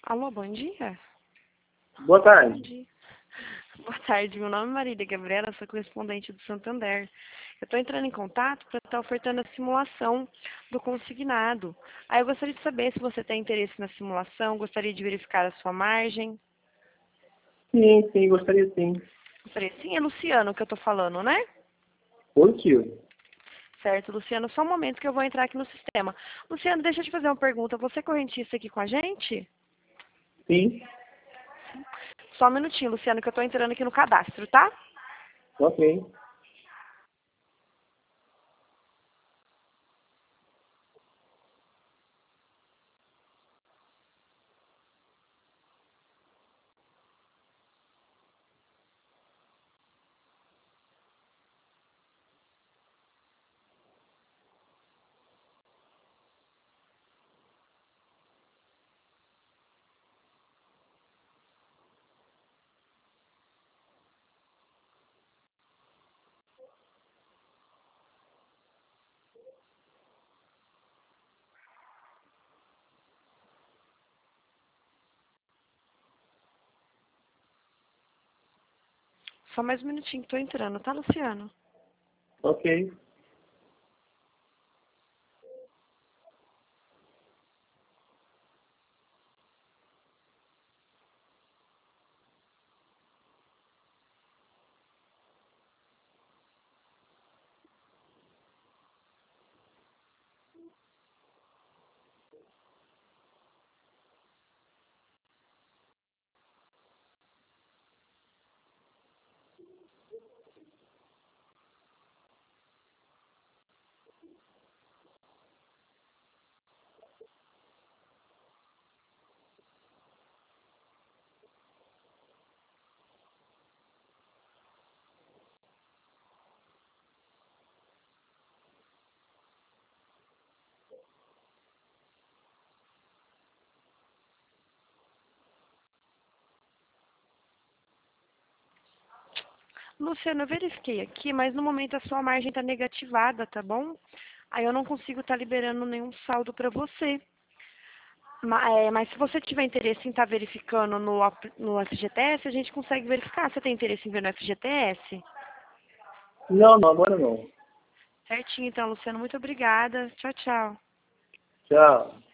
Alô, bom dia? Boa Bom tarde. dia. Boa tarde, meu nome é Marília Gabriela, sou correspondente do Santander. Eu estou entrando em contato para estar ofertando a simulação do consignado. Aí eu gostaria de saber se você tem interesse na simulação, gostaria de verificar a sua margem. Sim, gostaria sim. Gostaria, sim, é Luciano que eu estou falando, né? Positivo. Certo, Luciano, só um momento que eu vou entrar aqui no sistema. Luciano, deixa eu te fazer uma pergunta. Você é correntista aqui com a gente? Sim, Só um minutinho, Luciano, que eu estou entrando aqui no cadastro, tá? ok. Só mais um minutinho que estou entrando, tá, Luciano? Ok. Luciano, eu verifiquei aqui, mas no momento a sua margem está negativada, tá bom? Aí eu não consigo estar liberando nenhum saldo para você. Mas se você tiver interesse em estar verificando no FGTS, a gente consegue verificar. Você tem interesse em ver no FGTS? Não, agora não. Certinho, então, Luciano, muito obrigada. Tchau, tchau. Tchau.